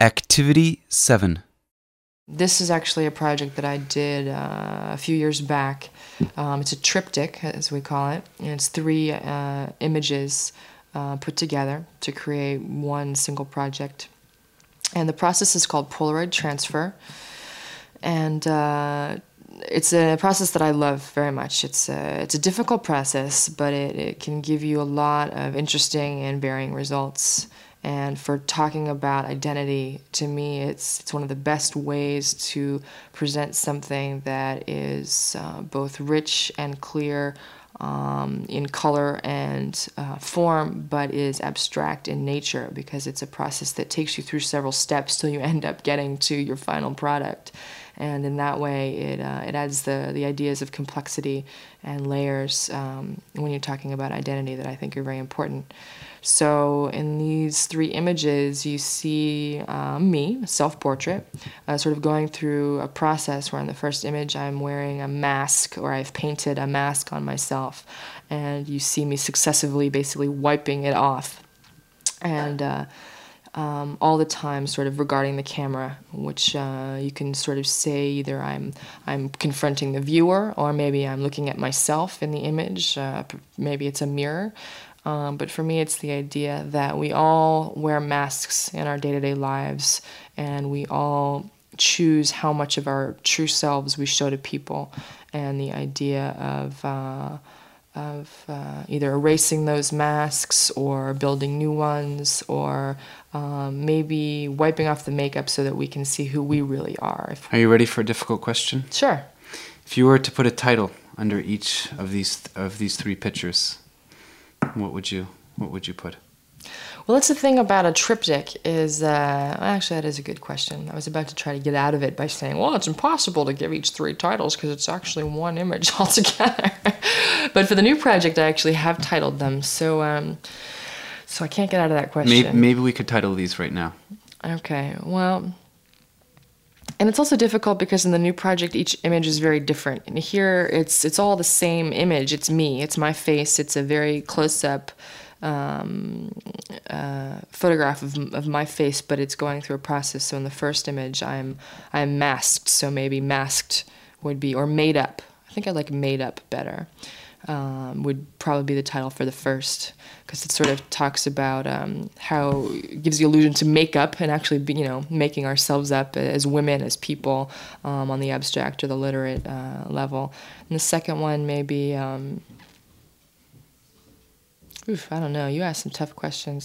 Activity 7. This is actually a project that I did a few years back. It's a triptych, as we call it, and it's three images put together to create one single project. And the process is called Polaroid transfer, and it's a process that I love very much. It's a difficult process, but it can give you a lot of interesting and varying results. And for talking about identity, to me, it's one of the best ways to present something that is both rich and clear in color and form, but is abstract in nature, because it's a process that takes you through several steps till you end up getting to your final product. And in that way, it adds the ideas of complexity and layers when you're talking about identity that I think are very important. So in these three images, you see me, a self-portrait, sort of going through a process where in the first image I'm wearing a mask, or I've painted a mask on myself, and you see me successively basically wiping it off. And all the time sort of regarding the camera, which you can sort of say either I'm confronting the viewer, or maybe I'm looking at myself in the image, maybe it's a mirror. But for me, it's the idea that we all wear masks in our day-to-day lives, and we all choose how much of our true selves we show to people, and the idea of either erasing those masks or building new ones, or maybe wiping off the makeup so that we can see who we really are. Are you ready for a difficult question? Sure. If you were to put a title under each of these three pictures, what would you put? Well, that's the thing about a triptych is, actually that is a good question. I was about to try to get out of it by saying, well, it's impossible to give each three titles because it's actually one image altogether. But for the new project, I actually have titled them, so I can't get out of that question. Maybe we could title these right now. Okay, well, and it's also difficult because in the new project, each image is very different. And here, it's all the same image. It's me. It's my face. It's a very close-up photograph of my face, but it's going through a process. So in the first image, I'm masked. So maybe masked would be, or made up. I think I like made up better. Would probably be the title for the first, because it sort of talks about how it gives the illusion to make up and actually be, making ourselves up as women, as people, on the abstract or the literate level. And the second one maybe, I don't know, you asked some tough questions.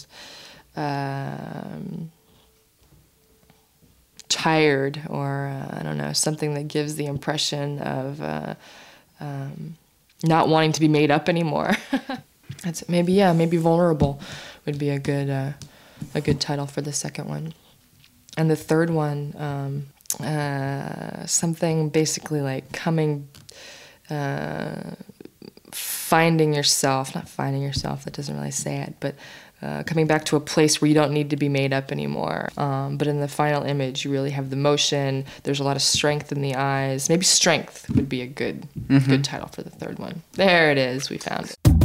Tired, or I don't know, something that gives the impression of not wanting to be made up anymore. That's maybe vulnerable would be a good title for the second one. And the third one, something basically like finding yourself, not finding yourself, that doesn't really say it, but coming back to a place where you don't need to be made up anymore. But in the final image, you really have the motion. There's a lot of strength in the eyes. Maybe strength would be a good title for the third one. There it is. We found it.